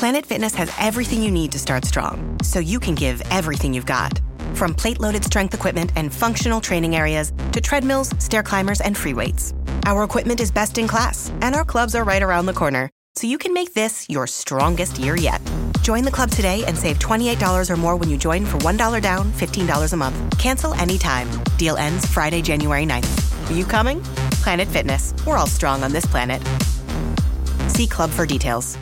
Planet Fitness has everything you need to start strong, so you can give everything you've got. From plate-loaded strength equipment and functional training areas to treadmills, stair climbers, and free weights. Our equipment is best in class, and our clubs are right around the corner, so you can make this your strongest year yet. Join the club today and save $28 or more when you join for $1 down, $15 a month. Cancel anytime. Deal ends Friday, January 9th. Are you coming? Planet Fitness. We're all strong on this planet. See club for details.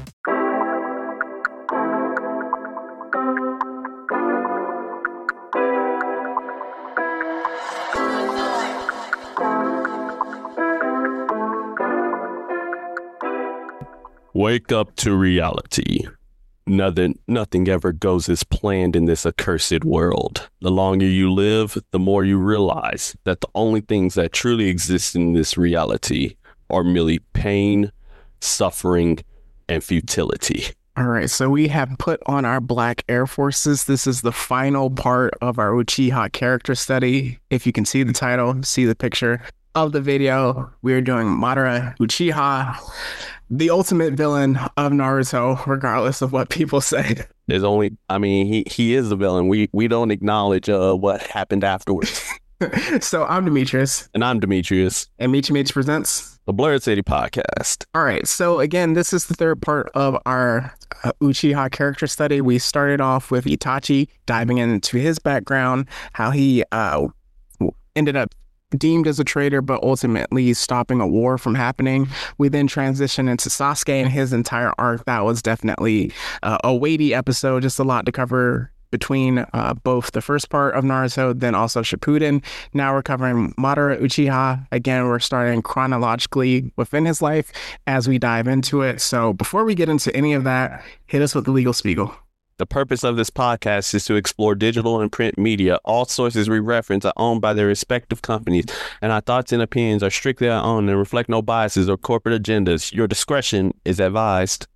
Wake up to reality. Nothing ever goes as planned in this accursed world. The longer you live, the more you realize that the only things that truly exist in this reality are merely pain, suffering, and futility. All right, so we have put on our black Air Forces. This is the final part of our Uchiha character study. If you can see the title, see the picture of the video, we are doing Madara Uchiha, the ultimate villain of Naruto, regardless of what people say. There's only, he is the villain. We don't acknowledge what happened afterwards. So I'm Demetrius. And I'm Demetrius. And Meech presents the Blurred City Podcast. All right, so again, this is the third part of our Uchiha character study. We started off with Itachi, diving into his background, how he ended up deemed as a traitor, but ultimately stopping a war from happening. We then transitioned into Sasuke and his entire arc. That was definitely a weighty episode, just a lot to cover between both the first part of Naruto, then also Shippuden. Now we're covering Madara Uchiha. Again, we're starting chronologically within his life as we dive into it. So before we get into any of that, hit us with the legal spiegel. The purpose of this podcast is to explore digital and print media. All sources we reference are owned by their respective companies, and our thoughts and opinions are strictly our own and reflect no biases or corporate agendas. Your discretion is advised.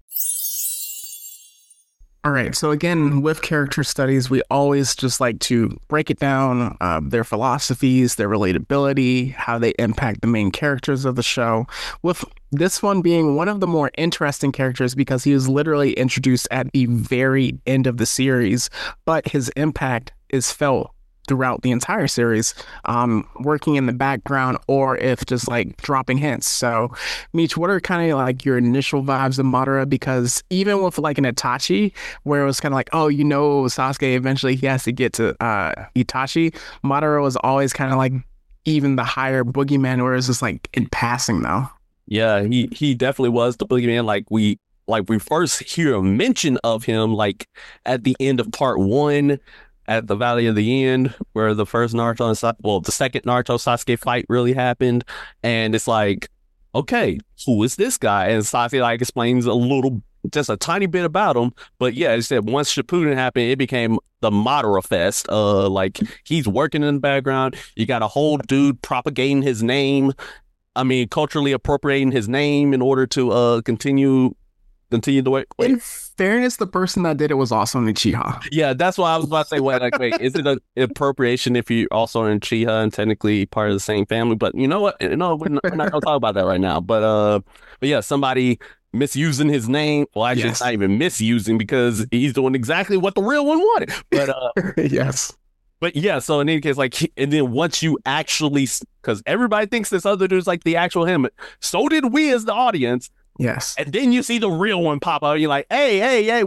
All right, so again, with character studies, we always just like to break it down, their philosophies, their relatability, how they impact the main characters of the show, with this one being one of the more interesting characters because he was literally introduced at the very end of the series, but his impact is felt throughout the entire series, working in the background or if just like dropping hints. So Meech, what are kind of like your initial vibes of Madara? Because even with like an Itachi, where it was kind of like, oh, Sasuke eventually he has to get to Itachi, Madara was always kind of like even the higher boogeyman, where it's just like in passing though. Yeah, he definitely was the boogeyman. Like we first hear a mention of him like at the end of part 1 at the Valley of the End, where the first Naruto and the second Naruto Sasuke fight really happened, and it's like, okay, who is this guy? And Sasuke like explains just a tiny bit about him, but yeah, it said once Shippuden happened, it became the Madara Fest. Like he's working in the background. You got a whole dude propagating his name. Culturally appropriating his name in order to continue the way. In fairness, the person that did it was also an Uchiha. Yeah, that's why I was about to say, wait, is it an appropriation if you're also an Uchiha and technically part of the same family? But you know what? We're not going to talk about that right now. But yeah, somebody misusing his name. Well, actually, It's not even misusing because he's doing exactly what the real one wanted. But yes. But yeah, so in any case, and then once you actually, because everybody thinks this other dude's like the actual him, so did we as the audience. Yes. And then you see the real one pop out. You're like, hey,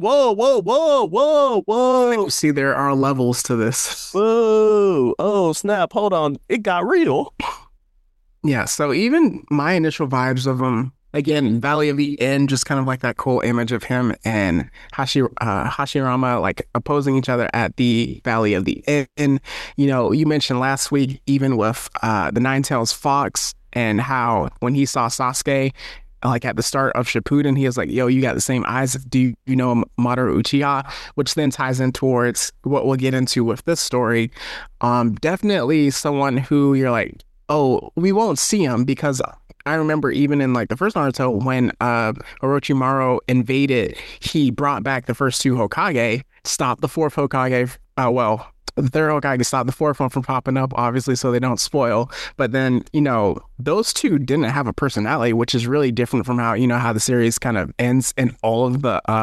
whoa. See, there are levels to this. Whoa. Oh, snap. Hold on. It got real. Yeah. So even my initial vibes of him, again, Valley of the End, just kind of like that cool image of him and Hashirama like opposing each other at the Valley of the End. You mentioned last week, even with the Nine-Tails Fox, and how when he saw Sasuke, like at the start of Shippuden, he was like, yo, you got the same eyes. Do you know Madara Uchiha? Which then ties in towards what we'll get into with this story. Definitely someone who you're like, oh, we won't see him, because I remember even in like the first Naruto when Orochimaru invaded, he brought back the first two Hokage, stopped the fourth Hokage, the third Hokage stopped the fourth one from popping up, obviously, so they don't spoil. But then, those two didn't have a personality, which is really different from how the series kind of ends in all of the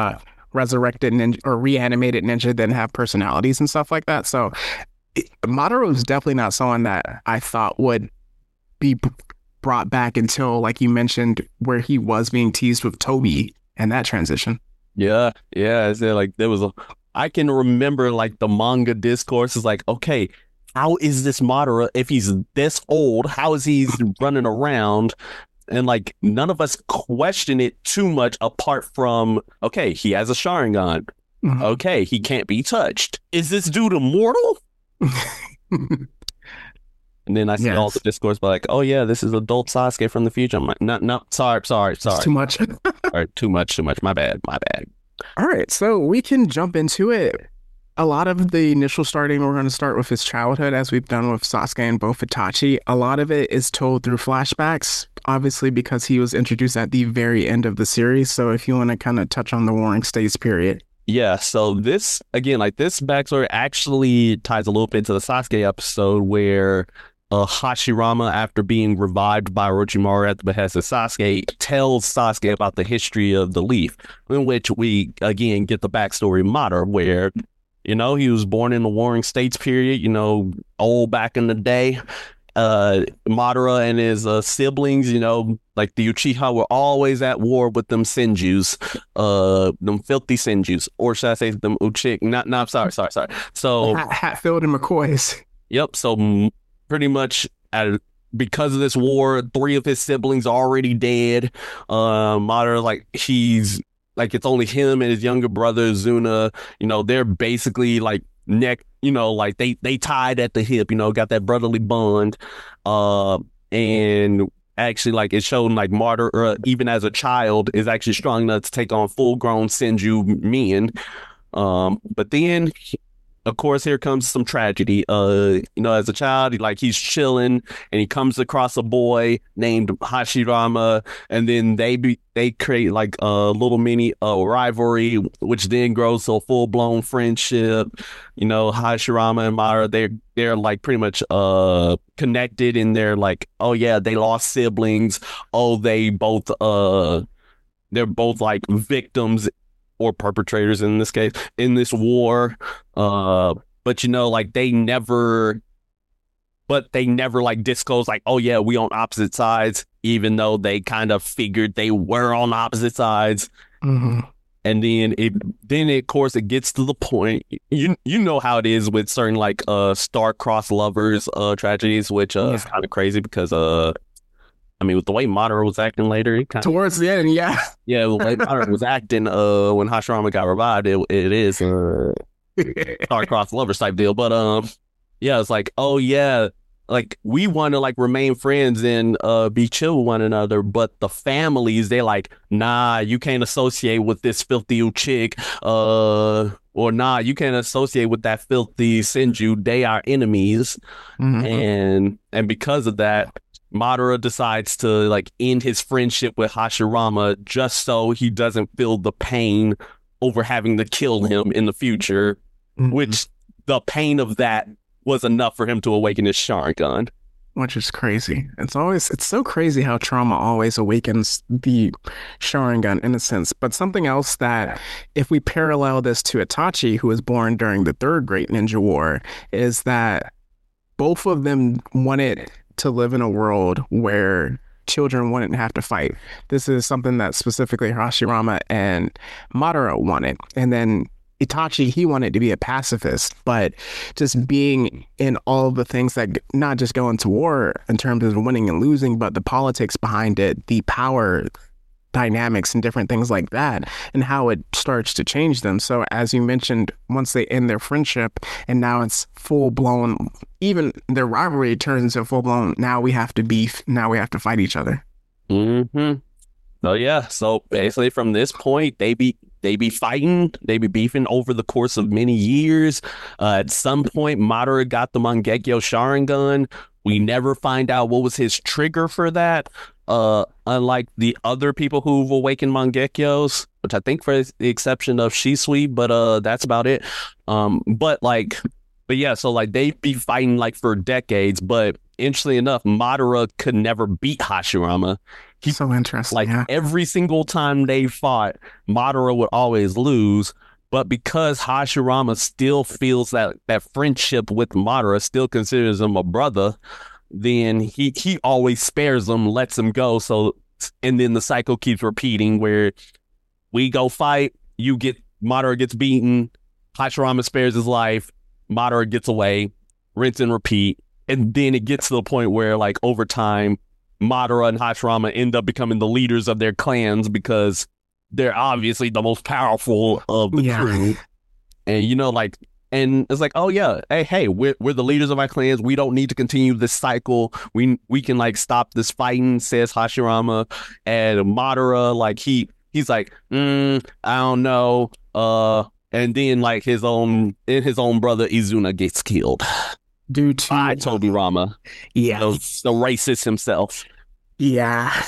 resurrected ninja or reanimated ninja didn't have personalities and stuff like that. So Madara was definitely not someone that I thought would be brought back until, like you mentioned, where he was being teased with Toby and that transition. Yeah, I said like I can remember like the manga discourse is like, okay, how is this Madara if he's this old? How is he running around? And like none of us question it too much apart from, okay, he has a Sharingan. Mm-hmm. Okay, he can't be touched. Is this dude immortal? And then I see all the discourse like, oh yeah, this is adult Sasuke from the future. I'm like, no, sorry. It's too much. All right, too much. My bad. All right, so we can jump into it. A lot of the initial starting, we're going to start with his childhood, as we've done with Sasuke and both Itachi. A lot of it is told through flashbacks, obviously because he was introduced at the very end of the series. So if you want to kind of touch on the Warring States period. Yeah, so this, again, like this backstory actually ties a little bit to the Sasuke episode where Hashirama, after being revived by Orochimaru at the behest of Sasuke, tells Sasuke about the history of the leaf, in which we, again, get the backstory of Madara, where, you know, he was born in the Warring States period, you know, old back in the day. Madara and his siblings, you know, like the Uchiha were always at war with them Senjus, them filthy Senjus, or should I say them Uchik? No, sorry. So Hatfield and McCoys. Yep. So pretty much because of this war, 3 of his siblings are already dead. Madara, like he's like it's only him and his younger brother Zuna. You know, they're basically like neck. You know, like they tied at the hip, you know, got that brotherly bond. And actually, like it showed like Madara, even as a child, is actually strong enough to take on full-grown Senju men. But then, of course, here comes some tragedy. You know, as a child, he's chilling and he comes across a boy named Hashirama, and then they create like a little mini rivalry, which then grows to a full-blown friendship. You know, Hashirama and Madara, they're like pretty much connected, and they're like, oh yeah, they lost siblings. Oh, they're both like victims or perpetrators in this case in this war. But you know, like they never like disclose like, oh yeah, we on opposite sides, even though they kind of figured they were on opposite sides. Mm-hmm. And then of course it gets to the point, you know how it is with certain like star-crossed lovers tragedies, which is kind of crazy because I mean, with the way Madara was acting later, it kind of... Towards the end, yeah. Yeah, the way Madara was acting when Hashirama got revived, it is star-crossed lovers type deal. But, yeah, it's like, oh, yeah, like, we want to, like, remain friends and be chill with one another, but the families, they're like, nah, you can't associate with this filthy chick, or nah, you can't associate with that filthy Senju, they are enemies. Mm-hmm. And because of that, Madara decides to like end his friendship with Hashirama just so he doesn't feel the pain over having to kill him in the future, which the pain of that was enough for him to awaken his Sharingan. Which is crazy. It's so crazy how trauma always awakens the Sharingan in a sense. But something else that, if we parallel this to Itachi, who was born during the Third Great Ninja War, is that both of them wanted to live in a world where children wouldn't have to fight. This is something that specifically Hashirama and Madara wanted. And then Itachi, he wanted to be a pacifist, but just being in all of the things that not just going to war in terms of winning and losing, but the politics behind it, the power dynamics and different things like that, and how it starts to change them. So as you mentioned, once they end their friendship and now it's full blown, even their rivalry turns into full blown, now we have to beef, now we have to fight each other. Mm-hmm. So yeah, so basically from this point, they be fighting, they be beefing over the course of many years. At some point, Madara got the Mangekyo Sharingan. We never find out what was his trigger for that. Unlike the other people who've awakened Mangekyos, which I think for the exception of Shisui, but that's about it. But yeah, so like they be fighting like for decades, but interestingly enough, Madara could never beat Hashirama. So interesting. Like Yeah. every single time they fought, Madara would always lose. But because Hashirama still feels that friendship with Madara, still considers him a brother, then he always spares him, lets him go. So, and then the cycle keeps repeating where we go fight, Madara gets beaten, Hashirama spares his life, Madara gets away, rinse and repeat. And then it gets to the point where, like, over time, Madara and Hashirama end up becoming the leaders of their clans because they're obviously the most powerful of the crew. And, you know, like, and it's like, oh, yeah, hey, we're the leaders of our clans. We don't need to continue this cycle. We can, like, stop this fighting, says Hashirama. And Madara, like, he's like, I don't know. And then, like, his own brother Izuna gets killed. Due to by Tobirama. Yeah. The racist himself. Yeah.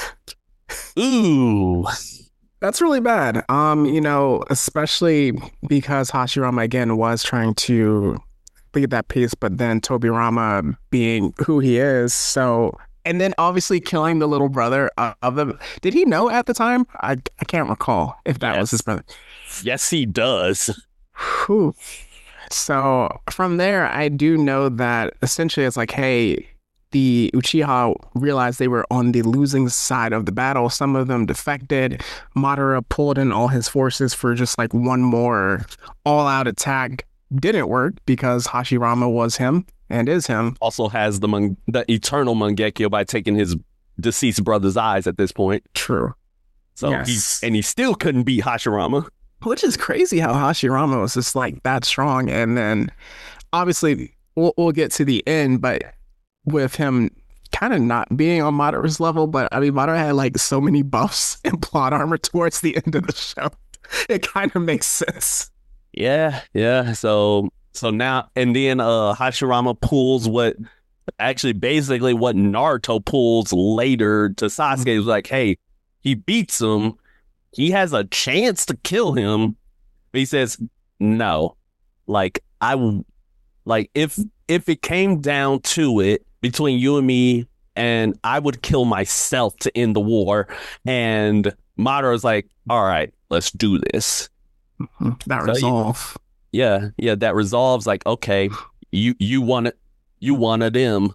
Ooh. That's really bad. You know, especially because Hashirama again was trying to lead that peace, but then Tobirama being who he is, so and then obviously killing the little brother of them. Did he know at the time? I can't recall if that was his brother. Yes, he does. Whew. So from there, I do know that essentially it's like, hey, the Uchiha realized they were on the losing side of the battle. Some of them defected. Madara pulled in all his forces for just like one more all-out attack. Didn't work because Hashirama was him and is him. Also has the eternal Mangekyo by taking his deceased brother's eyes at this point. True. So yes. he still couldn't beat Hashirama. Which is crazy how Hashirama was just like that strong. And then obviously we'll get to the end, but with him kind of not being on Madara's level, but I mean, Madara had like so many buffs and plot armor towards the end of the show. It kind of makes sense. Yeah. So now, and then Hashirama pulls basically what Naruto pulls later to Sasuke. It was like, hey, he beats him. He has a chance to kill him. But he says, no, like if it came down to it between you and me, and I would kill myself to end the war. And Madara's like, all right, let's do this. That resolve. Yeah, that resolves like, okay, you wanted them.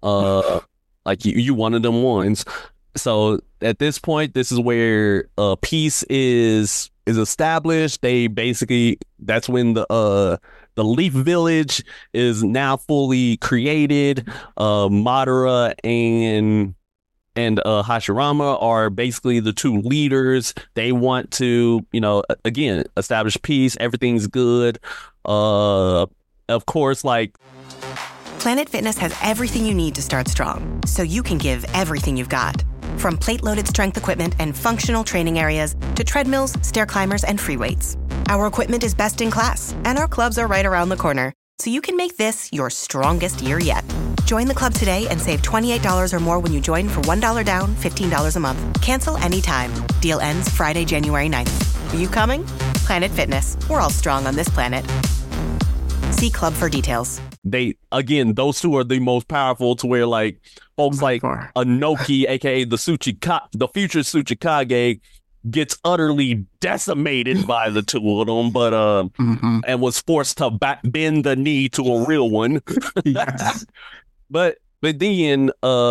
Like you wanted them ones. So at this point, this is where peace is established. That's when the Leaf Village is now fully created. Madara and Hashirama are basically the two leaders. They want to, again, establish peace. Everything's good. Of course, like Planet Fitness has everything you need to start strong, so you can give everything you've got. From plate-loaded strength equipment and functional training areas to treadmills, stair climbers, and free weights. Our equipment is best in class, and our clubs are right around the corner, so you can make this your strongest year yet. Join the club today and save $28 or more when you join for $1 down, $15 a month. Cancel anytime. Deal ends Friday, January 9th. Are you coming? Planet Fitness. We're all strong on this planet. See club for details. Those two are the most powerful to where like folks like Anoki, aka the future Tsuchikage, gets utterly decimated by the two of them, but and was forced to bend the knee to a real one. Yes. But then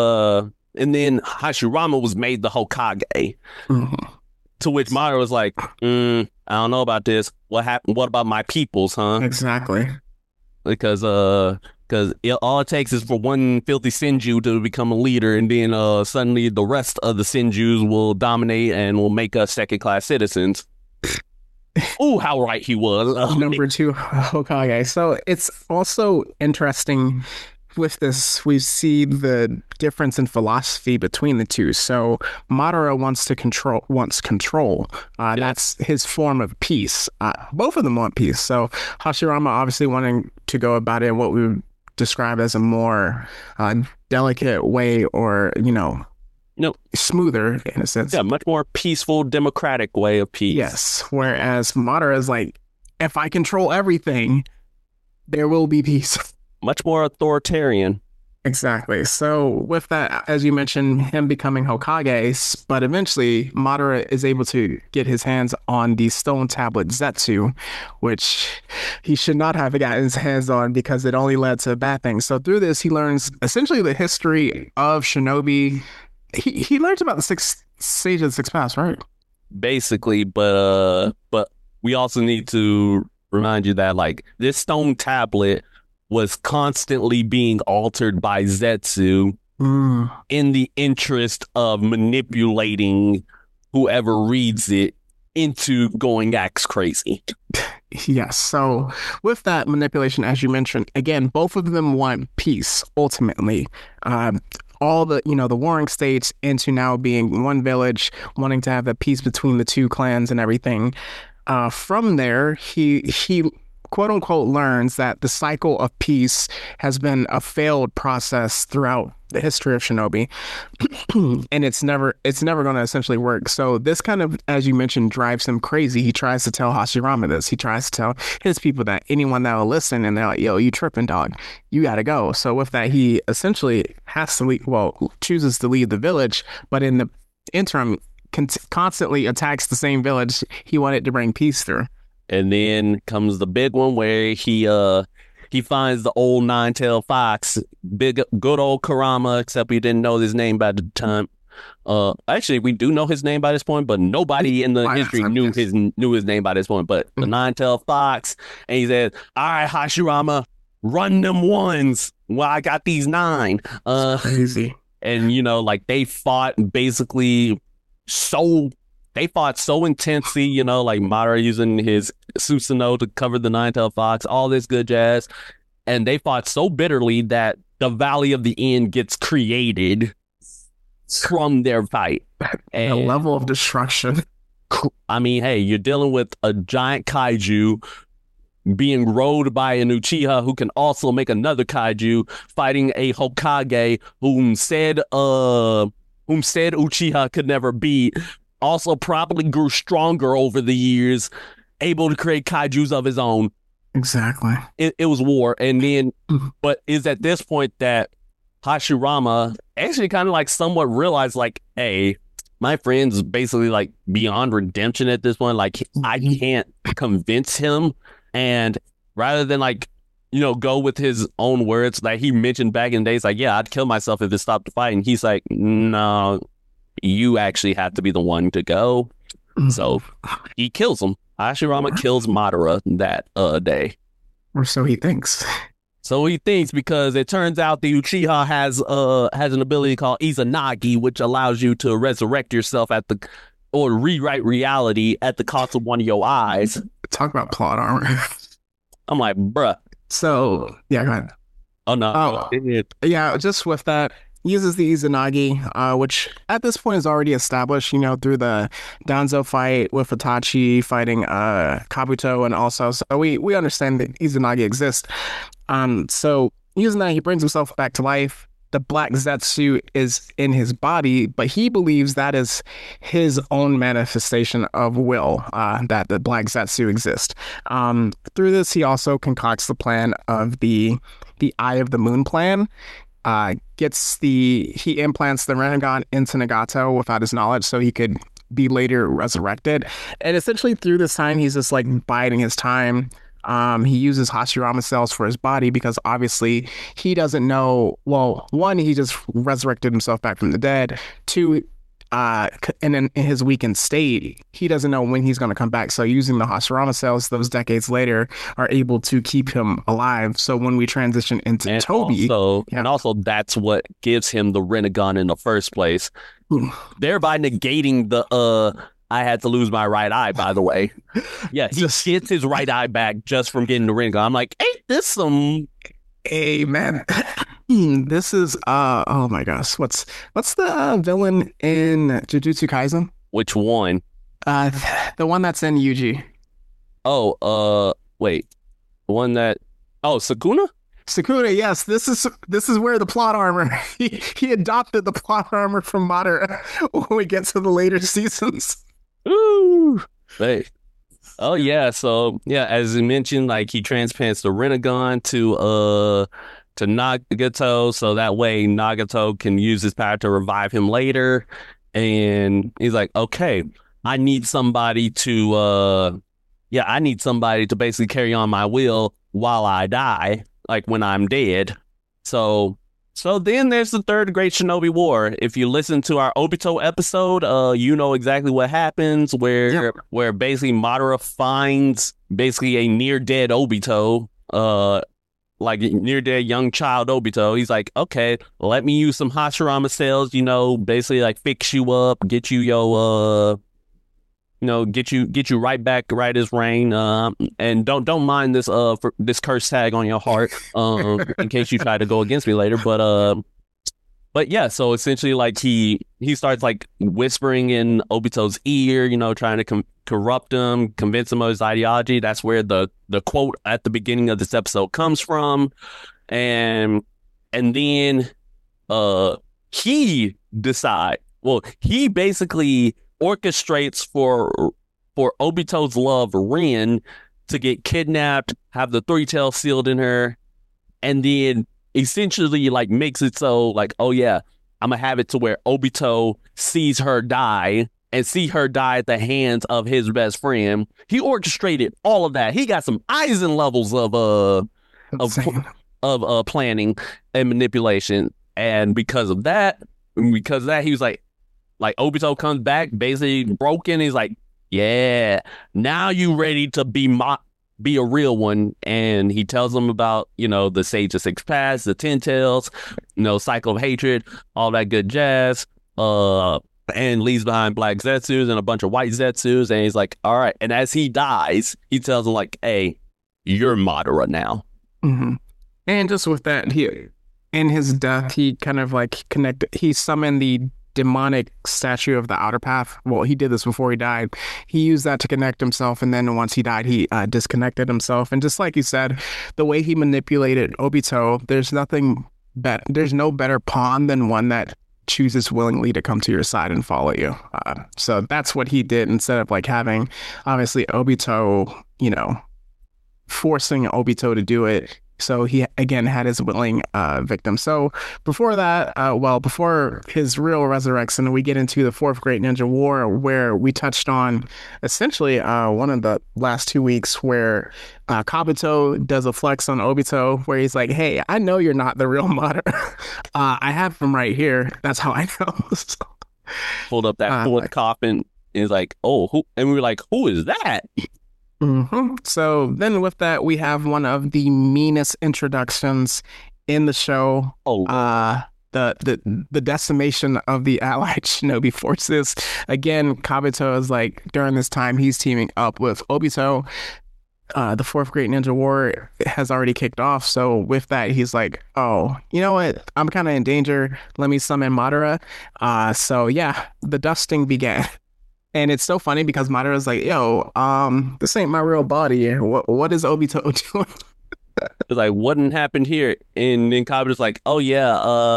Hashirama was made the Hokage. To which Madara was like, I don't know about this. What happened? What about my peoples, huh? Exactly. Because all it takes is for one filthy Senju to become a leader, and then suddenly the rest of the Senjus will dominate and will make us second-class citizens. Oh, how right he was. Number 2 Hokage. So it's also interesting with this, we see the difference in philosophy between the two. So Madara wants control. That's his form of peace. Both of them want peace. So Hashirama obviously wanting to go about it in what we would describe as a more delicate way, or smoother in a sense. Yeah, much more peaceful, democratic way of peace. Yes. Whereas Madara is like, if I control everything, there will be peace. Much more authoritarian. Exactly. So with that, as you mentioned, him becoming Hokage, but eventually Madara is able to get his hands on the stone tablet Zetsu, which he should not have gotten his hands on because it only led to bad things. So through this, he learns essentially the history of Shinobi. He learns about the six stages of the six paths, right? Basically, but we also need to remind you that like this stone tablet was constantly being altered by Zetsu in the interest of manipulating whoever reads it into going axe crazy. Yes. So with that manipulation, as you mentioned, again, both of them want peace ultimately. All the, the warring states into now being one village, wanting to have a peace between the two clans and everything. From there, he quote unquote learns that the cycle of peace has been a failed process throughout the history of Shinobi, and it's never going to essentially work. So this kind of, as you mentioned, drives him crazy. He tries to tell Hashirama this. He tries to tell his people that anyone that will listen, and they're like, "Yo, you tripping, dog? You got to go." So with that, he essentially has to leave. Well, chooses to leave the village, but in the interim, constantly attacks the same village he wanted to bring peace through. And then comes the big one where he finds the old nine-tailed fox, good old Kurama, except we didn't know his name by the time. Actually, we do know his name by this point, but nobody in the history knew his name by this point. But the nine-tailed fox, and he says, "All right, Hashirama, run them ones. Well, I got these 9." Crazy. And like they fought basically so intensely, like Madara using his Susanoo to cover the nine-tailed fox, all this good jazz. And they fought so bitterly that the Valley of the End gets created from their fight. And a level of destruction. I mean, hey, you're dealing with a giant kaiju being rode by an Uchiha who can also make another kaiju, fighting a Hokage whom said Uchiha could never beat. Also probably grew stronger over the years, able to create kaijus of his own. Exactly. It was war. And then, but is at this point that Hashirama actually kind of like somewhat realized like, hey, my friend's basically like beyond redemption at this point. Like I can't convince him. And rather than like, go with his own words that he mentioned back in the days, like, yeah, I'd kill myself if it stopped the fight. And he's like, no, you actually have to be the one to go. So he kills him. Hashirama kills Madara that day. Or so he thinks. So he thinks, because it turns out the Uchiha has an ability called Izanagi, which allows you to resurrect yourself or rewrite reality at the cost of one of your eyes. Talk about plot armor. I'm like, bruh. So, yeah, go ahead. Oh, no. Oh, yeah, just with that, uses the Izanagi, which at this point is already established, through the Danzo fight with Itachi fighting Kabuto, and also, so we understand that Izanagi exists. So using that, he brings himself back to life. The black Zetsu is in his body, but he believes that is his own manifestation of will, that the black Zetsu exists. Through this, he also concocts the plan of the Eye of the Moon plan. He implants the Rinnegan into Nagato without his knowledge, so he could be later resurrected. And essentially through this time, he's just like biding his time. He uses Hashirama cells for his body because obviously he doesn't know. Well, one, he just resurrected himself back from the dead. Two, and in his weakened state, he doesn't know when he's going to come back. So using the Hashirama cells those decades later are able to keep him alive. So when we transition into Tobi, and also that's what gives him the Rinnegan in the first place, thereby negating the I had to lose my right eye, by the way. Yeah, he gets his right eye back just from getting the Rinnegan. I'm like, ain't this some... Hey, man. This is, oh my gosh. What's the villain in Jujutsu Kaisen? Which one? The one that's in Yuji. Oh, wait. The one that... Oh, Sukuna? Sukuna, yes. This is where the plot armor... He adopted the plot armor from Madara when we get to the later seasons. Ooh, hey. Oh yeah, so yeah, as you mentioned, like he transplants the Rinnegan to Nagato, so that way Nagato can use his power to revive him later. And he's like, okay, I need somebody to I need somebody to basically carry on my will while I die, like when I'm dead. So then there's the Third Great Shinobi War. If you listen to our Obito episode, you know exactly what happens, where basically Madara finds basically a near dead Obito, like near dead young child Obito. He's like, okay, let me use some Hashirama cells, basically like fix you up, get you your get you right back right as rain. And don't mind this for this curse tag on your heart, in case you try to go against me later. But yeah, so essentially, like he starts like whispering in Obito's ear, trying to corrupt him, convince him of his ideology. That's where the quote at the beginning of this episode comes from, and then he basically orchestrates for Obito's love, Rin, to get kidnapped, have the three tails sealed in her, and then essentially like makes it so like, oh yeah, I'm gonna have it to where Obito sees her die and see her die at the hands of his best friend. He orchestrated all of that. He got some Aizen levels of planning and manipulation, and because of that, he was like Obito comes back basically broken. He's like, yeah, now you ready to be a real one. And he tells them about, the Sage of Six Paths, the Ten Tails, Cycle of Hatred, all that good jazz. And leaves behind black Zetsus and a bunch of white Zetsus. And he's like, all right. And as he dies, he tells them like, hey, you're Madara now. Mm-hmm. And just with that, in his death, he kind of like he summoned the demonic statue of the Outer Path. Well, he did this before he died. He used that to connect himself, and then once he died, he disconnected himself. And just like you said, the way he manipulated Obito, there's no better pawn than one that chooses willingly to come to your side and follow you. So that's what he did, instead of like having obviously Obito, forcing Obito to do it. So he, again, had his willing victim. So before that, before his real resurrection, we get into the Fourth Great Ninja War, where we touched on essentially one of the last 2 weeks where Kabuto does a flex on Obito, where he's like, hey, I know you're not the real Madara. I have him right here. That's how I know. Pulled up that fourth coffin and he's like, oh, who? And we were like, who is that? Mm-hmm. So then with that, we have one of the meanest introductions in the show. The decimation of the allied shinobi forces. Again, Kabuto is like, during this time, he's teaming up with Obito. The Fourth Great Ninja War has already kicked off. So with that, he's like, oh, you know what? I'm kind of in danger. Let me summon Madara. So yeah, the dusting began. And it's so funny because Madara's like, yo, this ain't my real body. What is Obito doing? It's like, what happened here? And then Kabuto's like, oh yeah,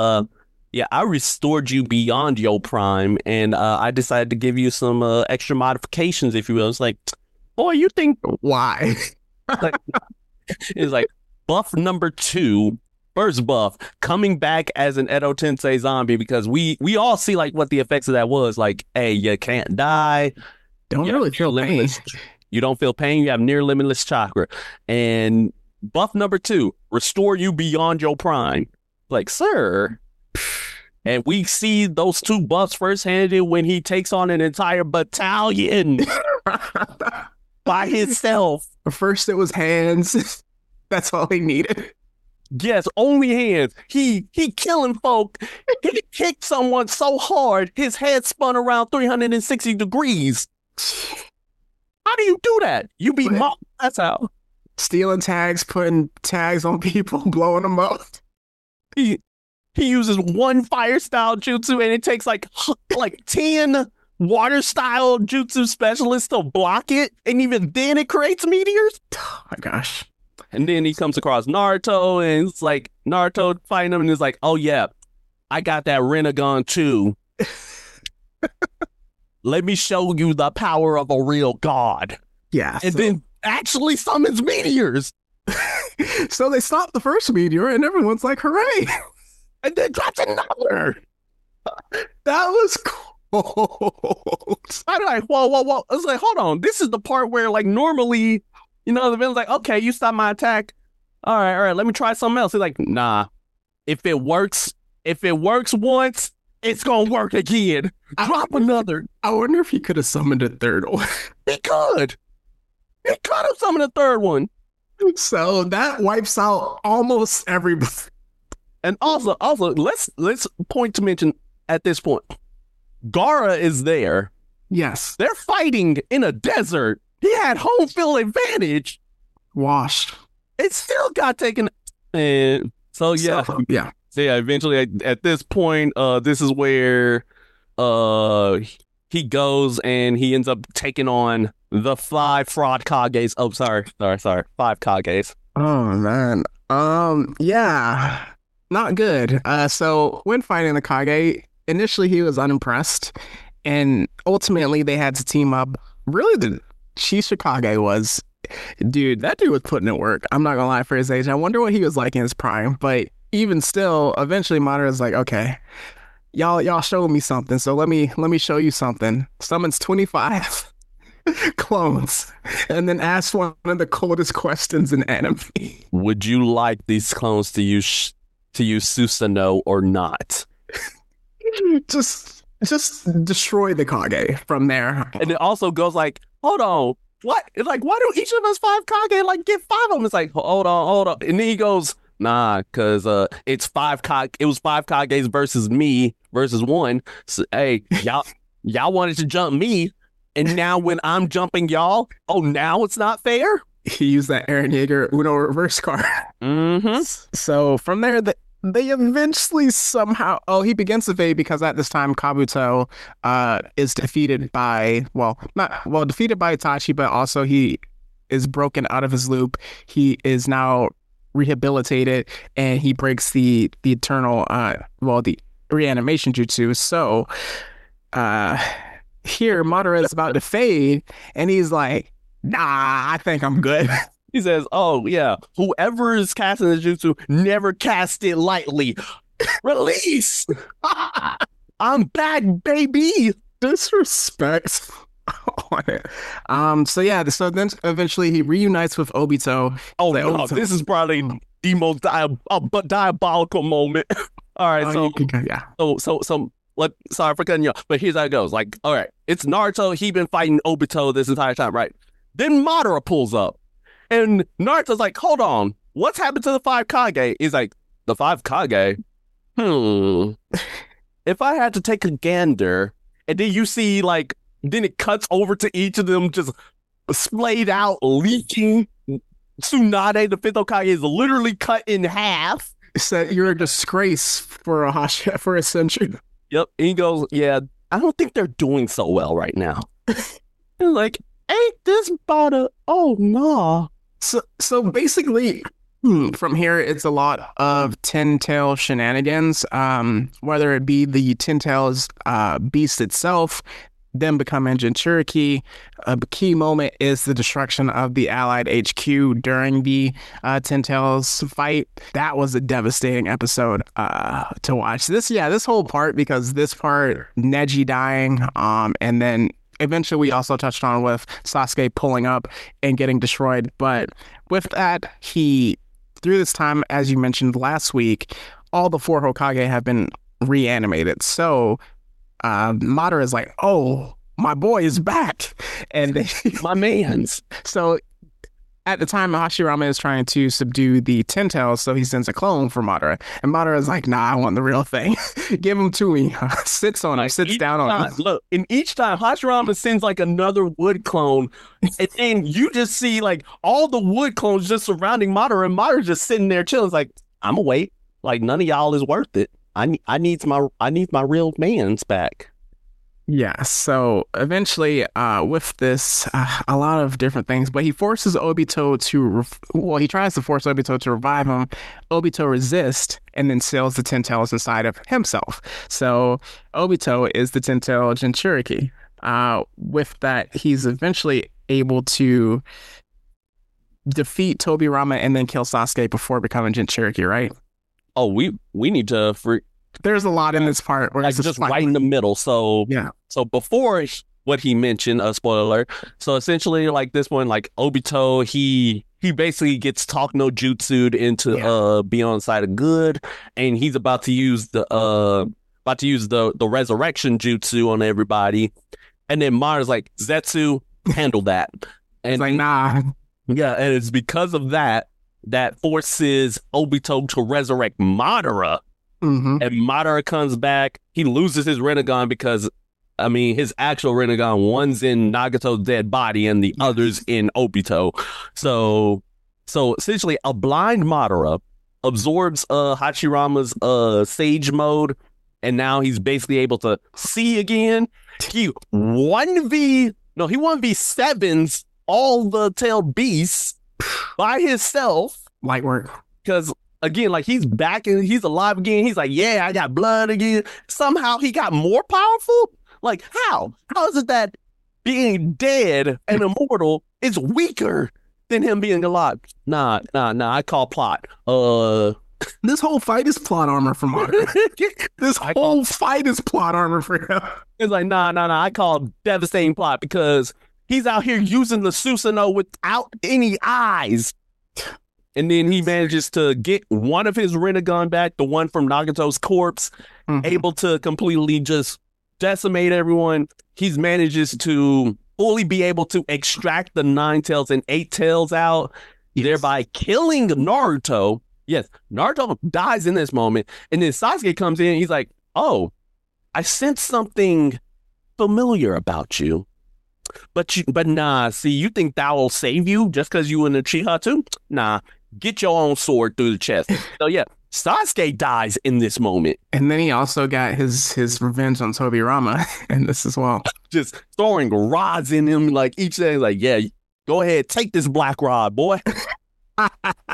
I restored you beyond your prime, and I decided to give you some extra modifications, if you will. It's like, boy, you think why? It's like buff number 2. First buff, coming back as an Edo Tensei zombie, because we all see like what the effects of that was. Like, hey, you can't die. Don't really feel pain. You don't feel pain. You have near limitless chakra. And buff number 2, restore you beyond your prime. Like, sir. And we see those 2 buffs first-handed when he takes on an entire battalion by himself. First, it was hands. That's all he needed. Yes, only hands. He killing folk. He kicked someone so hard his head spun around 360 degrees. How do you do that? You be mocked. That's how. Stealing tags, putting tags on people, blowing them up. He uses one fire style jutsu, and it takes like 10 water style jutsu specialists to block it, and even then it creates meteors. Oh my gosh. And then he comes across Naruto, and it's like Naruto fighting him, and he's like, oh yeah, I got that Rinnegan too. Let me show you the power of a real god. Yeah. And then actually summons meteors. So they stopped the first meteor, and everyone's like, "Hooray!" And then drops another. That was cool. I'm like, whoa. I was like, hold on. This is the part where, like, normally, the villain's like, okay, you stop my attack. All right, let me try something else. He's like, nah. If it works once, it's gonna work again. Drop another. I wonder if he could have summoned a third one. He could have summoned a third one. So that wipes out almost everybody. And also, let's point to mention at this point, Gaara is there. Yes. They're fighting in a desert. He had home field advantage. Washed. It still got taken. And so yeah. So, yeah. So yeah, eventually at this point, this is where he goes and he ends up taking on the 5 fraud Kages. Oh, sorry. 5 Kages. Oh man. Yeah. Not good. So when fighting the Kage, initially he was unimpressed, and ultimately they had to team up. Really, the Shishikage was, dude, that dude was putting in work. I'm not gonna lie, for his age. I wonder what he was like in his prime. But even still, eventually Madara's like, okay, y'all showed me something, so let me show you something. Summons 25 clones, and then asks one of the coldest questions in anime. Would you like these clones to use Susanoo or not? Just destroy the Kage from there. And it also goes like, hold on, what? It's like, why do each of us 5 Kage like get 5 of them? It's like, hold on. And then he goes, nah, because it's 5 Kage. It was 5 Kages versus me versus 1. So hey, y'all wanted to jump me, and now when I'm jumping y'all, oh, now it's not fair. He used that Eren Yeager Uno reverse card. Mm-hmm. So from there, they eventually somehow... Oh, he begins to fade because at this time, Kabuto is defeated by... defeated by Itachi, but also he is broken out of his loop. He is now rehabilitated, and he breaks the eternal... the reanimation jutsu. So here, Madara is about to fade, and he's like, nah, I think I'm good. He says, oh, yeah, whoever is casting the jutsu, never cast it lightly. Release! I'm back, baby! Disrespect on it. So then eventually he reunites with Obito. Oh, like, no, this is probably the most diabolical moment. All right, sorry for cutting you off, but here's how it goes. Like, all right, it's Naruto. He been fighting Obito this entire time, right? Then Madara pulls up. And Naruto's like, hold on, what's happened to the 5 Kage? He's like, the 5 Kage? If I had to take a gander, and then you see, like, then it cuts over to each of them just splayed out, leaking. Tsunade, the 5th Hokage, is literally cut in half. Said you're a disgrace for a century. Yep. And he goes, yeah, I don't think they're doing so well right now. Like, ain't this about a... Oh, no. So basically, from here, it's a lot of Ten-Tail shenanigans, whether it be the Ten-Tail's beast itself, them becoming Jinchuriki. A key moment is the destruction of the Allied HQ during the Ten-Tails fight. That was a devastating episode to watch. This whole part, because this part, Neji dying, and then eventually we also touched on with Sasuke pulling up and getting destroyed. But with that, through this time, as you mentioned last week, all the 4 Hokage have been reanimated. So Madara is like, oh, my boy is back. And my man's. So at the time, Hashirama is trying to subdue the Ten-Tails, so he sends a clone for Madara. And Madara is like, nah, I want the real thing. Give him to me. Sits down on him. Look, and each time Hashirama sends like another wood clone, and then you just see like all the wood clones just surrounding Madara, and Madara just sitting there chilling. It's like, I'm gonna wait. Like, none of y'all is worth it. I need my real man's back. Yeah, so eventually, with this, a lot of different things, but he forces Obito he tries to force Obito to revive him. Obito resists and then seals the Ten-Tails inside of himself. So Obito is the Ten-Tail Jinchuriki. With that, he's eventually able to defeat Tobirama and then kill Sasuke before becoming Jinchuriki, right? Oh, we need to There's a lot in this part where like it's just right in the middle. So yeah. So before what he mentioned, spoiler alert. So essentially, like this one, like Obito, he basically gets talk no jutsu'd into being on the side of good, and he's about to use the resurrection jutsu on everybody, and then Madara's like, Zetsu, handle that. And It's like, nah. yeah, and it's because of that forces Obito to resurrect Madara. Mm-hmm. And Madara comes back. He loses his Rinnegan because, I mean, his actual Rinnegan, one's in Nagato's dead body and the other's in Obito. So essentially, a blind Madara absorbs Hashirama's sage mode, and now he's basically able to see again. He 1v7s all the tailed beasts by himself. Light work. Because again, like he's back and he's alive again. He's like, yeah, I got blood again. Somehow he got more powerful. Like how? How is it that being dead and immortal is weaker than him being alive? Nah. I call plot. This whole fight is plot armor for Madara. This whole fight is plot armor for him. It's like, nah. I call devastating plot because he's out here using the Susanoo without any eyes. And then he manages to get one of his Rinnegan back, the one from Nagato's corpse, able to completely just decimate everyone. He manages to fully be able to extract the 9 tails and 8 tails out, thereby killing Naruto. Yes, Naruto dies in this moment. And then Sasuke comes in and he's like, oh, I sense something familiar about you. But nah, see, you think that will save you just because you in the Uchiha too? Nah, get your own sword through the chest. So yeah, Sasuke dies in this moment. And then he also got his revenge on Tobirama in this as well. Just throwing rods in him, like each day, like, yeah, go ahead, take this black rod, boy. I'm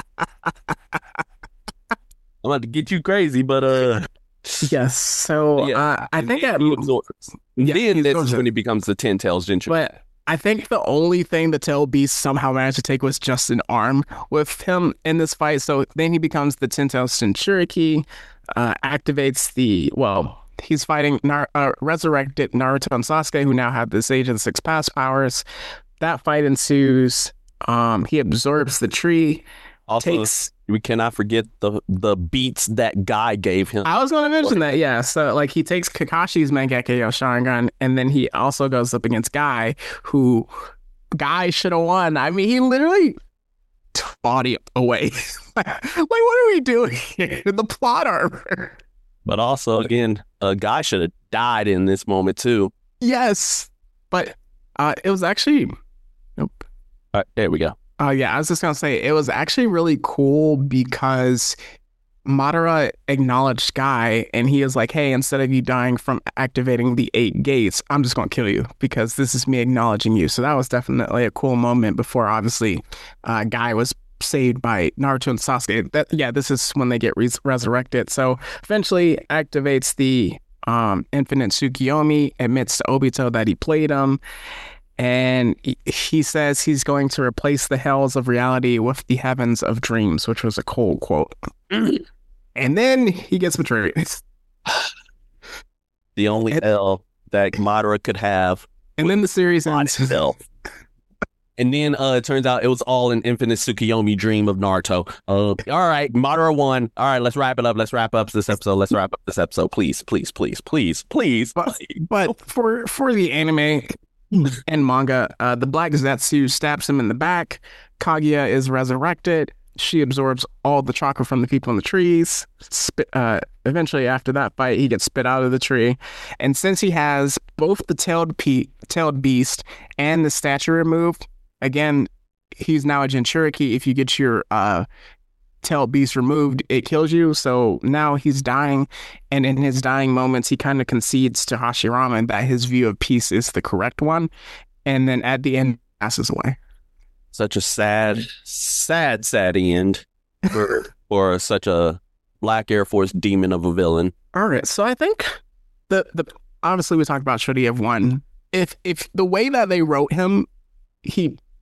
about to get you crazy, but yes. So yeah. I think then this is when he becomes the 10 tails Jinchuriki. But I think the only thing the Tail Beast somehow managed to take was just an arm with him in this fight. So then he becomes the 10 tails Jinchuriki, activates he's fighting resurrected Naruto and Sasuke, who now have the Sage of the Six Past powers. That fight ensues. He absorbs the tree. Also, we cannot forget the beats that Guy gave him. I was going to mention that, yeah. So, like, he takes Kakashi's Mangekyo Sharingan, and then he also goes up against Guy, who Guy should have won. I mean, he literally fought him away. Like, what are we doing here? The plot armor. But also, again, Guy should have died in this moment, too. Yes. But it was actually... Nope. All right, there we go. Yeah, I was just going to say, it was actually really cool because Madara acknowledged Guy, and he is like, hey, instead of you dying from activating the 8 gates, I'm just going to kill you because this is me acknowledging you. So that was definitely a cool moment before, obviously, Guy was saved by Naruto and Sasuke. This is when they get resurrected. So eventually activates the Infinite Tsukiyomi, admits to Obito that he played him. And he says he's going to replace the hells of reality with the heavens of dreams, which was a cool quote. And then he gets betrayed. The only hell that Madara could have. And then the series ends. And then it turns out it was all an Infinite Tsukiyomi dream of Naruto. All right, Madara won. All right, let's wrap it up. Let's wrap up this episode. Please. But for the anime and manga, the Black Zetsu stabs him in the back. Kaguya is resurrected. She absorbs all the chakra from the people in the trees. Eventually, after that fight, he gets spit out of the tree. And since he has both the tailed beast and the statue removed, again, he's now a Jinchuriki. If you get your tailed beast removed, it kills you. So now he's dying, and in his dying moments, he kind of concedes to Hashirama that his view of peace is the correct one, and then at the end passes away. Such a sad end for such a Black Air Force demon of a villain. All right, so I think the obviously we talked about should he have won. If the way that they wrote him, he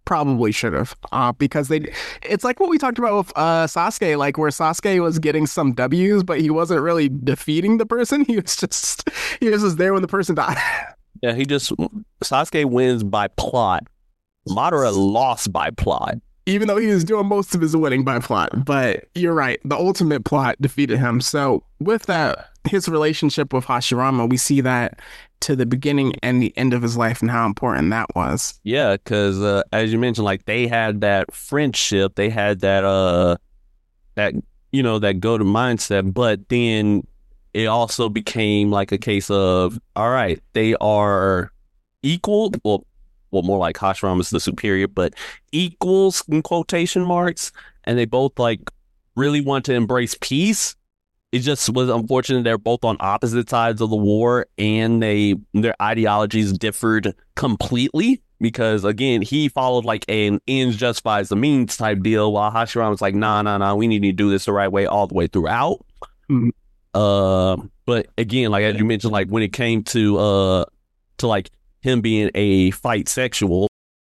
probably should have, because it's like what we talked about with Sasuke, like where Sasuke was getting some W's, but he wasn't really defeating the person. He was just there when the person died. Yeah, Sasuke wins by plot. Madara lost by plot. Even though he was doing most of his winning by plot. But you're right, the ultimate plot defeated him. So with that, his relationship with Hashirama, we see that to the beginning and the end of his life and how important that was. Yeah, because as you mentioned, like they had that friendship, they had that that go-to mindset, but then it also became like a case of, all right, they are equal. Well, more like Hashirama's the superior, but equals in quotation marks, and they both like really want to embrace peace. It just was unfortunate they're both on opposite sides of the war, and their ideologies differed completely. Because again, he followed like an ends justifies the means type deal, while Hashirama was like, nah, we need to do this the right way all the way throughout. Mm-hmm. But again, like as you mentioned, like when it came to like him being a fight sexual,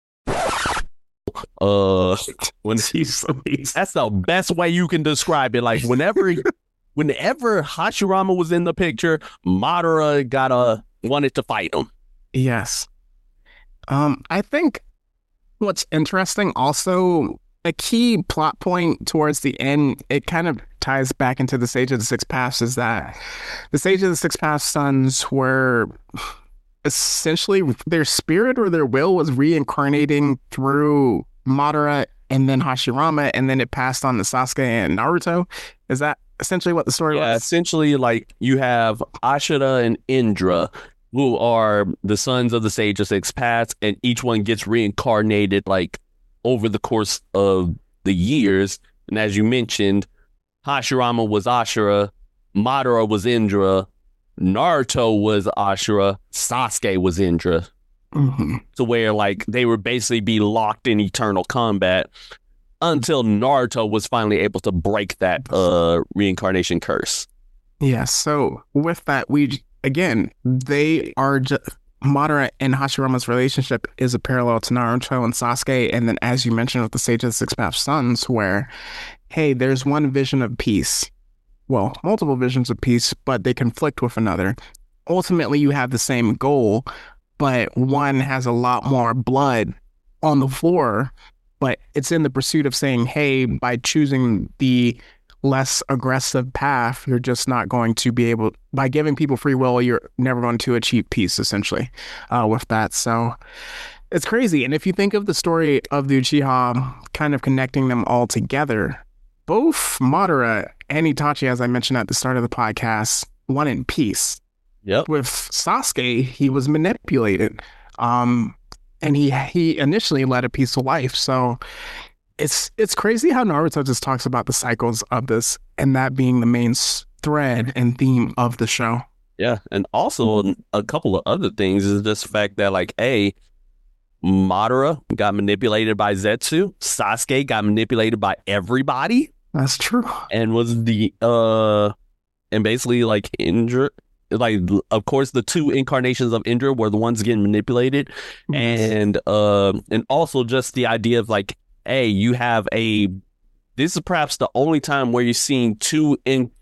when that's the best way you can describe it. Like whenever Hashirama was in the picture, Madara wanted to fight him. Yes. I think what's interesting also, a key plot point towards the end, it kind of ties back into the Sage of the Six Paths, is that the Sage of the Six Paths sons were essentially, their spirit or their will was reincarnating through Madara and then Hashirama, and then it passed on to Sasuke and Naruto. Is that essentially what the story was? Yeah, essentially, like you have Ashura and Indra, who are the sons of the Sage of Six Paths, and each one gets reincarnated like over the course of the years. And as you mentioned, Hashirama was Ashura, Madara was Indra, Naruto was Ashura, Sasuke was Indra. Mm-hmm. To where like they would basically be locked in eternal combat until Naruto was finally able to break that reincarnation curse. Yeah, so with that, they are Madara and Hashirama's relationship is a parallel to Naruto and Sasuke, and then as you mentioned with the Sage of the Six Paths sons, where, hey, there's one vision of peace. Well, multiple visions of peace, but they conflict with another. Ultimately, you have the same goal, but one has a lot more blood on the floor, but it's in the pursuit of saying, hey, by choosing the less aggressive path, you're just not going to be able, by giving people free will, you're never going to achieve peace, essentially, with that. So it's crazy. And if you think of the story of the Uchiha kind of connecting them all together, both Madara and Itachi, as I mentioned at the start of the podcast, won in peace. Yep. With Sasuke, he was manipulated. And he initially led a peaceful life. So it's crazy how Naruto just talks about the cycles of this, and that being the main thread and theme of the show. Yeah, and also a couple of other things is just the fact that like, Madara got manipulated by Zetsu, Sasuke got manipulated by everybody. That's true. And was and basically like Indra, like of course the two incarnations of Indra were the ones getting manipulated. And also just the idea of like, hey, you have this is perhaps the only time where you're seeing two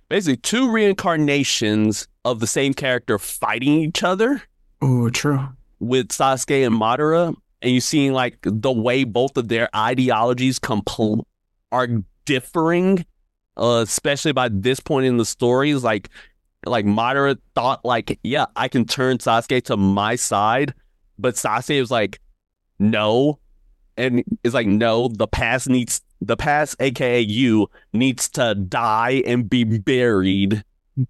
reincarnations of the same character fighting each other. Oh, true. With Sasuke and Madara, and you're seeing like the way both of their ideologies are differing, especially by this point in the stories. Like Madara thought like, yeah, I can turn Sasuke to my side, but Sasuke was like, no. And it's like, no, the past, aka you, needs to die and be buried.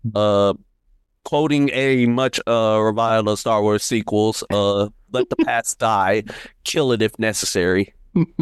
Quoting a much reviled Star Wars sequels, let the past die, kill it if necessary.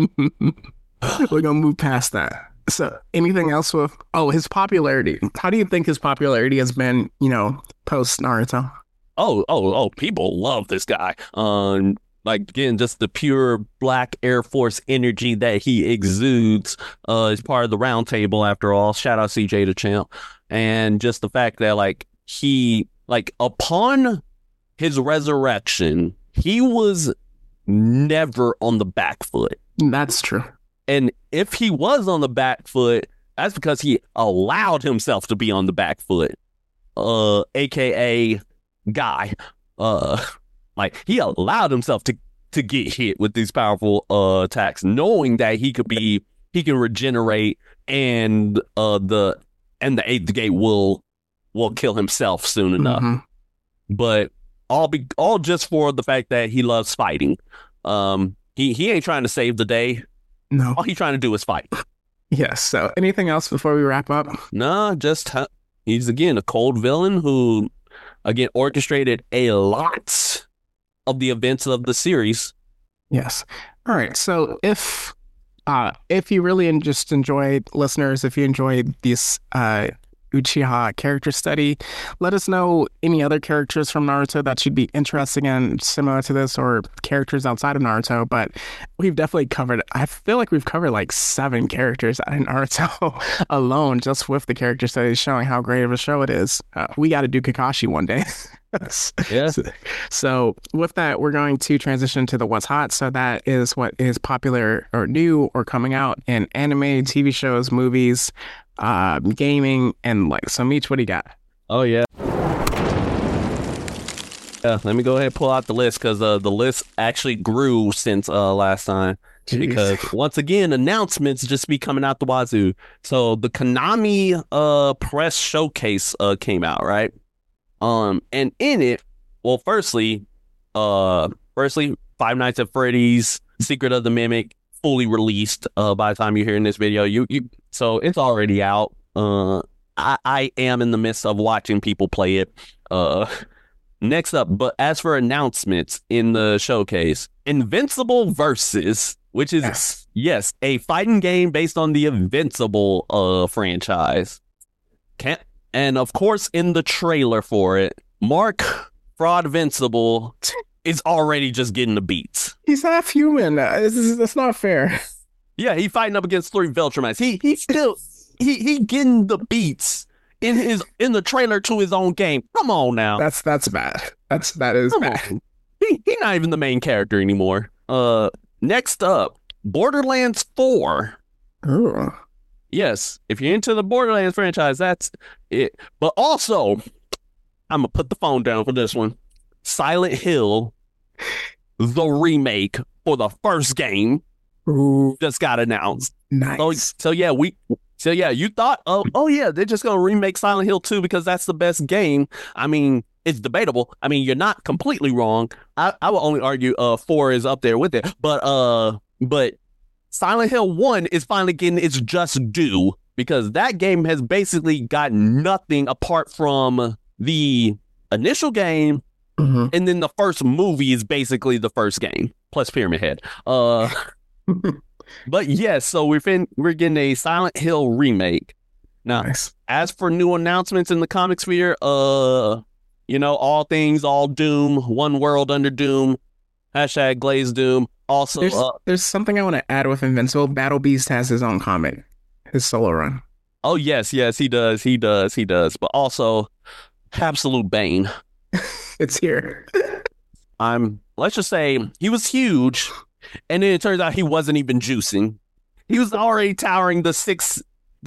We're gonna move past that. So anything else with his popularity? How do you think his popularity has been, post Naruto? Oh, people love this guy. Like, again, just the pure Black Air Force energy that he exudes is part of the round table, after all. Shout out CJ the Champ. And just the fact that, like, he, like, upon his resurrection, he was never on the back foot. That's true. And if he was on the back foot, that's because he allowed himself to be on the back foot. AKA guy. Like he allowed himself to get hit with these powerful attacks, knowing that he can regenerate and the eighth gate will kill himself soon enough. Mm-hmm. But all just for the fact that he loves fighting. He ain't trying to save the day. No. All he's trying to do is fight. Yes. So anything else before we wrap up? No, just he's again a cold villain who again orchestrated a lot of the events of the series. Yes. All right. So if you really just enjoyed, listeners, if you enjoyed this Uchiha character study, let us know any other characters from Naruto that you'd be interested in similar to this, or characters outside of Naruto. But we've definitely covered, I feel like we've covered like 7 characters in Naruto alone, just with the character studies showing how great of a show it is. We got to do Kakashi one day. Yeah. So with that, we're going to transition to the what's hot. So that is what is popular or new or coming out in anime, TV shows, movies, gaming, and like. So Meech, what do you got? Oh yeah. Yeah, let me go ahead and pull out the list, because the list actually grew since last time. Jeez. Because once again, announcements just be coming out the wazoo. So the Konami press showcase came out, right? And in it, well, firstly, Five Nights at Freddy's Secret of the Mimic fully released by the time you're hearing this video. So it's already out. I am in the midst of watching people play it. Next up, but as for announcements in the showcase, Invincible Versus, which is yes, a fighting game based on the Invincible franchise. And of course, in the trailer for it, Mark Fraudvincible is already just getting the beats. He's half human. That's not fair. Yeah, he fighting up against 3 Viltrumites. He still getting the beats in the trailer to his own game. Come on now. That's bad. That is bad. He not even the main character anymore. Next up, Borderlands 4. Ooh. Yes, if you're into the Borderlands franchise, that's it. But also, I'm gonna put the phone down for this one. Silent Hill, the remake for the first game, just got announced. Nice. So yeah, you thought, oh yeah, they're just gonna remake Silent Hill 2 because that's the best game. I mean, it's debatable. I mean, you're not completely wrong. I will only argue 4 is up there with it, but Silent Hill 1 is finally getting its just due, because that game has basically got nothing apart from the initial game, and then the first movie is basically the first game plus Pyramid Head. But yes, so we're getting a Silent Hill remake. Now, As for new announcements in the comic sphere, all things, all Doom, one world under Doom, hashtag Glaze Doom. Also, there's something I want to add with Invincible. Battle Beast has his own comic, his solo run. Oh yes, he does. But also, Absolute Bane. It's here. Let's just say he was huge, and then it turns out he wasn't even juicing. He was already towering the 6'7",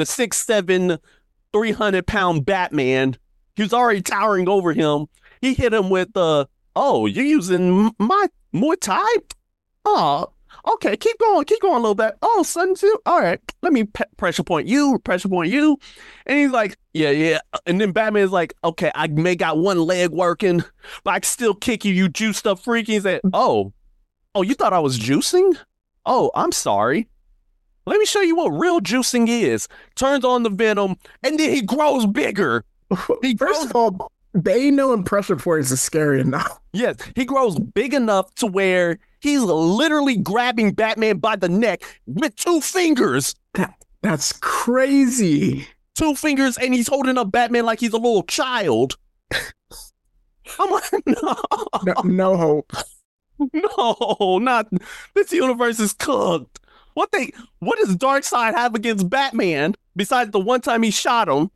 300-pound Batman. He was already towering over him. He hit him with you're using my Muay Thai? Oh, okay, keep going a little bit. Oh, Sun Tzu, all right, let me pressure point you. And he's like, yeah. And then Batman's like, okay, I may got one leg working, but I can still kick you, you juiced up freak. He said, oh, you thought I was juicing? Oh, I'm sorry. Let me show you what real juicing is. Turns on the Venom, and then he grows bigger. First of all, Bane knowing pressure points is scary enough. Yes, he grows big enough to where he's literally grabbing Batman by the neck with 2 fingers. That's crazy. 2 fingers, and he's holding up Batman like he's a little child. I'm like, no hope. No, not this universe is cooked. What does Darkseid have against Batman besides the one time he shot him?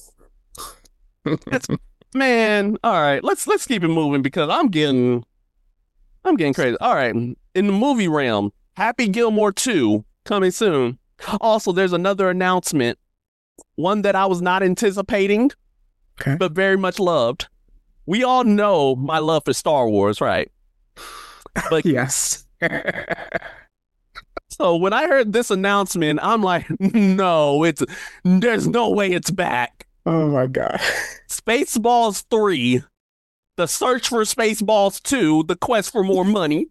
Man, all right, let's keep it moving, because I'm getting crazy. All right, in the movie realm, Happy Gilmore 2 coming soon. Also, there's another announcement, one that I was not anticipating, but very much loved. We all know my love for Star Wars, right? But yes. So when I heard this announcement, I'm like, no, there's no way it's back. Oh my God. Spaceballs 3, The Search for Spaceballs 2, The Quest for More Money.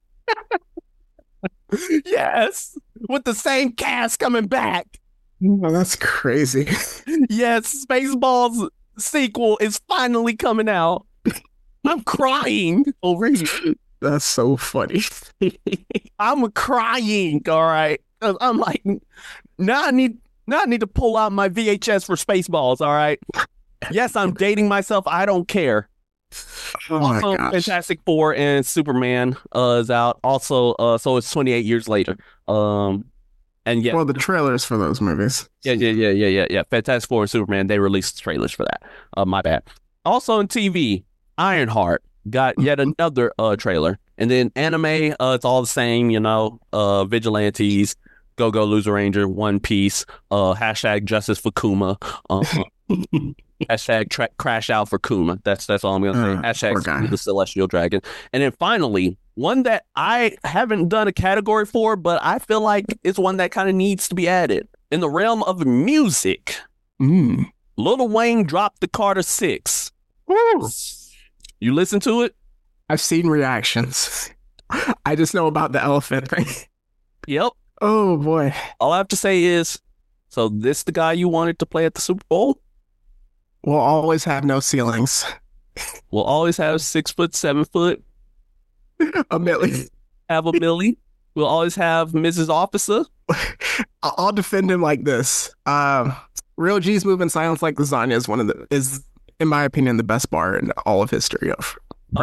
Yes, with the same cast coming back. Oh, that's crazy. Yes, Spaceballs sequel is finally coming out. I'm crying over here. That's so funny. I'm crying, all right? I'm like, now I need to pull out my VHS for Spaceballs, all right? Yes, I'm dating myself. I don't care. Oh my Also, gosh. Fantastic Four and Superman is out. Also, so it's 28 years later. And yeah, Well, the trailers for those movies. yeah. Fantastic Four and Superman, they released trailers for that. My bad. Also on TV, Ironheart got yet another trailer. And then anime, it's all the same, vigilantes, Go Loser Ranger, One Piece, hashtag Justice for Kuma, hashtag crash out for Kuma. That's all I'm gonna say. Hashtag the Celestial Dragon. And then finally, one that I haven't done a category for, but I feel like it's one that kind of needs to be added in the realm of music. Lil Wayne dropped the Carter 6. Woo. You listen to it? I've seen reactions. I just know about the elephant thing. Yep. Oh boy. All I have to say is, so this the guy you wanted to play at the Super Bowl? We'll always have no ceilings. We'll always have 6 foot, 7 foot. A million. Have a Millie. We'll always have Mrs. Officer. I'll defend him like this. Real G's Move in Silence Like Lasagna is, in my opinion, the best bar in all of history of.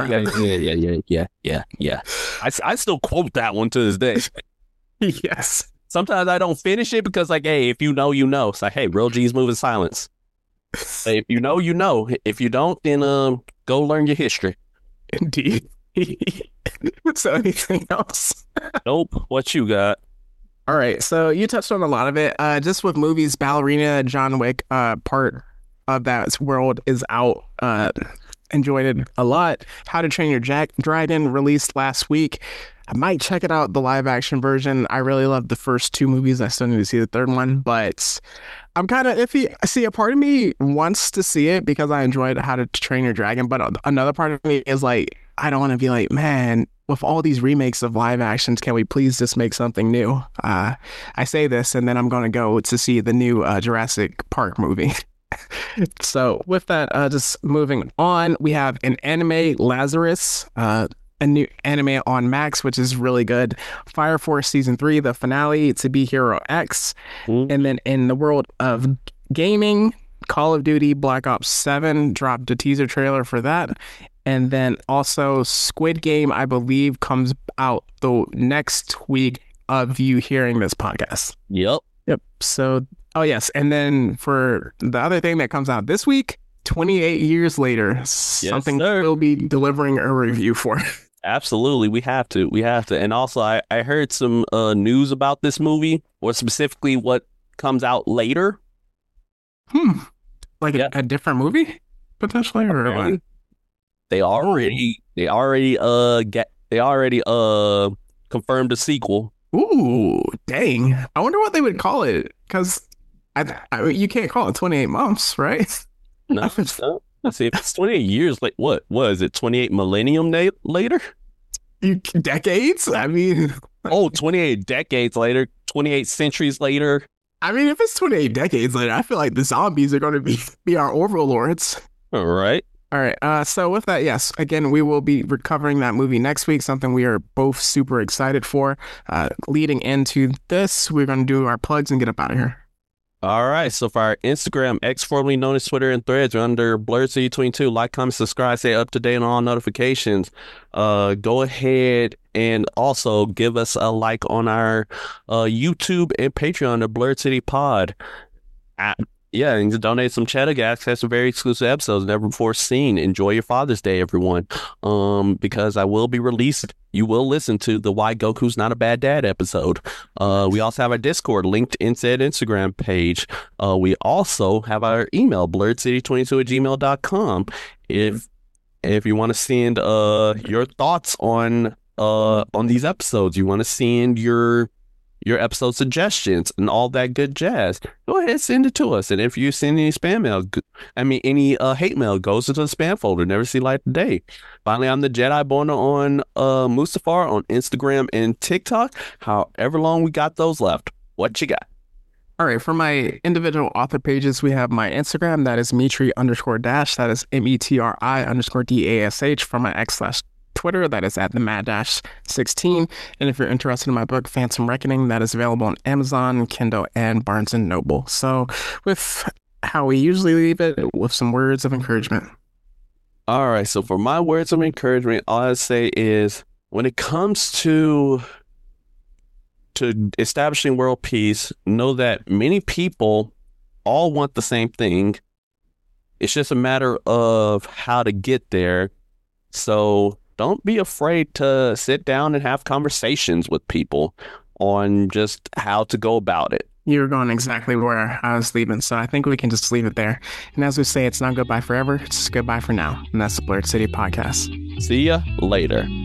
Yeah. I still quote that one to this day. Yes. Sometimes I don't finish it because, like, hey, if you know, you know. It's like, hey, Real G's Move in Silence. Hey, if you know, you know. If you don't, then go learn your history. Indeed. So anything else? Nope. What you got? All right. So you touched on a lot of it. Just with movies, Ballerina, John Wick, part of that world is out. Enjoyed it a lot. How to Train Your Dragon released last week. I might check it out, the live action version. I really loved the first 2 movies. I still need to see the third one, but I'm kind of iffy. See, a part of me wants to see it because I enjoyed How to Train Your Dragon, but another part of me is like, I don't want to be like, man, with all these remakes of live actions, can we please just make something new? I say this, and then I'm going to go to see the new Jurassic Park movie. So with that, just moving on, we have an anime, Lazarus, a new anime on Max, which is really good. Fire Force Season 3, the finale, To Be Hero X. And then in the world of gaming, Call of Duty Black Ops 7 dropped a teaser trailer for that. And then also Squid Game, I believe, comes out the next week of you hearing this podcast. Yep. So, oh yes. And then for the other thing that comes out this week, 28 years later, something we'll be delivering a review for. Absolutely. We have to. And also, I heard some news about this movie, or specifically what comes out later. Like a different movie, potentially, or what? They already confirmed a sequel. Ooh, dang! I wonder what they would call it, because you can't call it 28 months, right? No. Let's see if it's 28 years late. What was it? 28 millennium later? Decades? I mean, 28 decades later, 28 centuries later. I mean, if it's 28 decades later, I feel like the zombies are going to be our overlords. All right. So with that, yes, again, we will be recovering that movie next week, something we are both super excited for. Leading into this, we're going to do our plugs and get up out of here. All right. So for our Instagram, X formerly known as Twitter and Threads, we're under Blurred City 22. Like, comment, subscribe, stay up to date on all notifications. Go ahead and also give us a like on our YouTube and Patreon, the Blurred City Pod. Yeah, and to donate some cheddar, get access to very exclusive episodes never before seen. Enjoy your Father's Day, everyone. Because I will be released. You will listen to the Why Goku's Not a Bad Dad episode. We also have our Discord linked in said Instagram page. We also have our email, blurredcity22@gmail.com. If you want to send your thoughts on these episodes, you want to send your episode suggestions and all that good jazz, go ahead and send it to us. And if you send any spam mail, any hate mail, goes into the spam folder, never see light of day. Finally, I'm the Jedi Born on Mustafar on Instagram and TikTok. However long we got those left. What you got? All right, for my individual author pages, we have my Instagram, that is Metri_Dash, that is METRI_DASH. For my X/Twitter, that is @the_Mad-16. And if you're interested in my book, Phantom Reckoning, that is available on Amazon, Kindle, and Barnes & Noble. So with how we usually leave it, with some words of encouragement. All right, so for my words of encouragement, all I say is when it comes to establishing world peace, know that many people all want the same thing. It's just a matter of how to get there. So don't be afraid to sit down and have conversations with people on just how to go about it. You're going exactly where I was leaving, so I think we can just leave it there. And as we say, it's not goodbye forever, it's goodbye for now. And that's the Blurred City Podcast. See ya later.